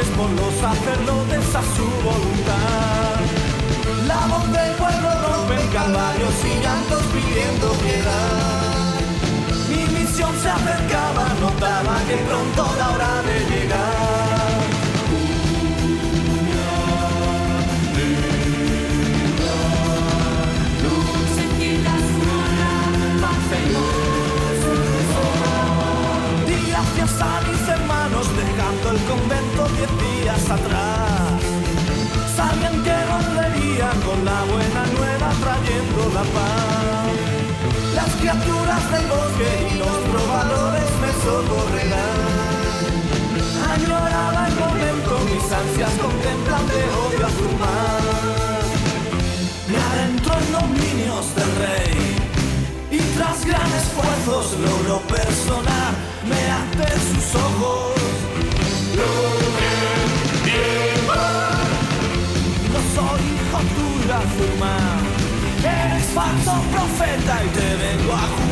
por los sacerdotes a su voluntad. La voz del pueblo rompe en calvarios y llantos pidiendo piedad. Mi misión se acercaba, notaba que pronto la hora de llegar. Di gracias a mis hermanos dejando el convento 10 días atrás. Sabían que volvería con la buena nueva trayendo la paz. Las criaturas del bosque y los trovadores me socorrerán. Añoraba el momento, mis ansias contemplan de odio a su mar. Me adentro en dominios del rey y tras gran esfuerzos logro personarme ante sus ojos. No soy hijo tuyo, Azuma. Eres falso profeta y te vengo a juzgar.